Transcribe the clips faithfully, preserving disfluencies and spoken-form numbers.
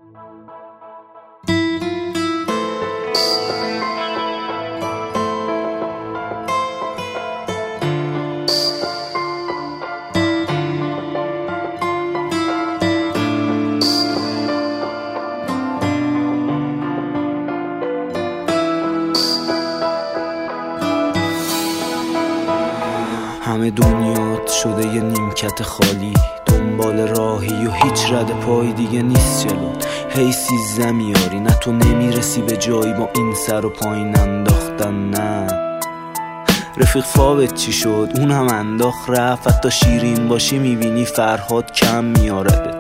همه دنیات شده یه نیمکت خالی، دنبال راهی و هیچ رد پای دیگه نیست جلوت. هی سیزده میاری نه تو نمیرسی به جایی با این سر و پایین انداختن. نه رفیق فاوت چی شد؟ اون هم انداخت رفت. حتی شیرین باشی میبینی فرهاد کم میارده.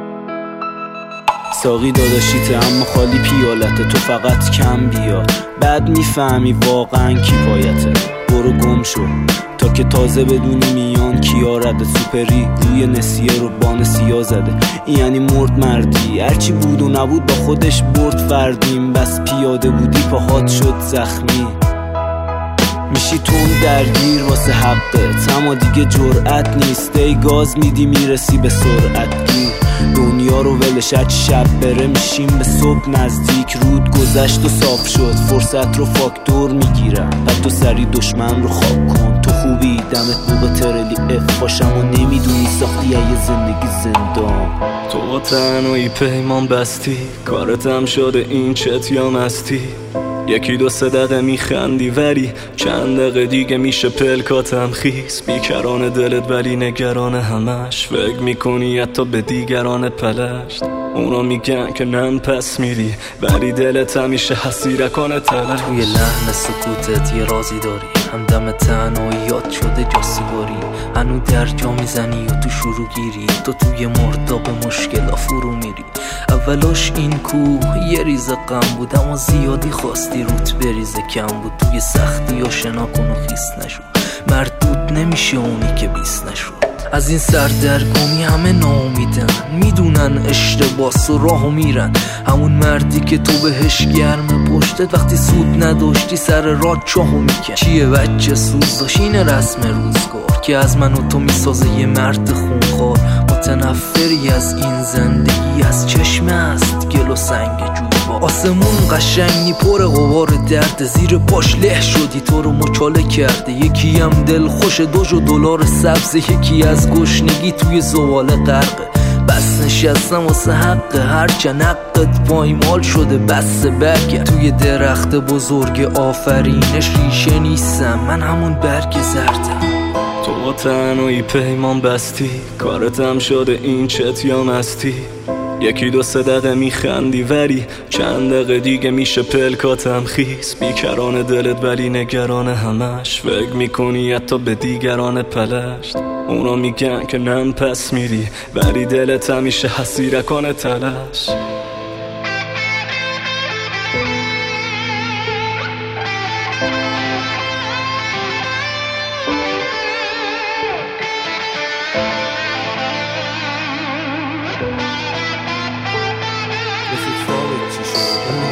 ساقی داداشیته اما خالی پیالته، تو فقط کم بیا بعد میفهمی واقعا کی پایته. برو گم شو تا که تازه بدونی میان کیا رده. سوپری روی نسیه رو بان سیا زده، یعنی مرد مردی. هرچی بود و نبود با خودش برد فردیم. بس پیاده بودی پاهات شد زخمی، میشی تون درگیر واسه حقت. اما دیگه جرأت نیست، ای گاز میدی میرسی به سرعت گیر. دنیا رو ولش هرچی شب بره میشیم به صبح نزدیک. رود گذشت و صاف شد، فرصت رو فاکتور میگیرم. بعد تو سری دشمن رو خواب کن. تو خوبی دمت موقع ترلی اف باشم و نمیدونی ساختی یه زندگی زندان. تو با تنهایی پیمان بستی، کارتم شده این چت یا مستی. یکی دو سه دقیقه میخندی ولی چند دقیقه دیگه میشه پلکاتم خیس. بیکران دلت ولی نگران همش، فکر میکنی حتی به دیگران پلشت. اونا میگن که نم پس میری ولی دلت همیشه حسیرکان تلشت. توی لحن سکوتت یه رازی داری، همدم تنهاییات شده جاسیگاری. هنو در جا میزنی و تو شروع گیری، تو توی مرداب مشکل فرو میری. اولاش این کوه یه ریز غم بود، اما زیادی خواستی روت بریزه کم بود. توی سختی یا شنا کن و خیس نشو، مردود نمیشه اونی که بیس نشو. از این سردرگمی همه ناامیدن، میدونن اشتباس و راهو میرن. همون مردی که تو بهش گرم پشتت، وقتی سود نداشتی سر راه چاهو میکن. چیه بچه سوز داشت این رسم روزگار که از من و تو میسازه یه مرد خونخوار. متنفری از این زندگی، از چشمه است گل و سنگ جویبار. آسمون قشنگی پر غبار درد، زیر پاش له شدی تو رو مچاله کرده. یکی هم دل خوش دوش و دلار سبز، یکی از گشنگی توی زواله غرقه. بس نشستم واسه حق هرچند حقت پایمال شده. بس برگرد توی درخت بزرگ آفرینش ریشه نیستم، من همون برگ زردم. تو با تنهایی پیمان بستی، کارتم شده این چت یا مستی. یکی دو سه دقیقه میخندی ولی چند دقیقه دیگه میشه پلکاتم خیس. بیکران دلت ولی نگران همش، فکر میکنی حتی به دیگران پلشت. اونا میگن که نم پس میری ولی دلت همیشه حسیرکان تلش. رفیق فاوت چی شد؟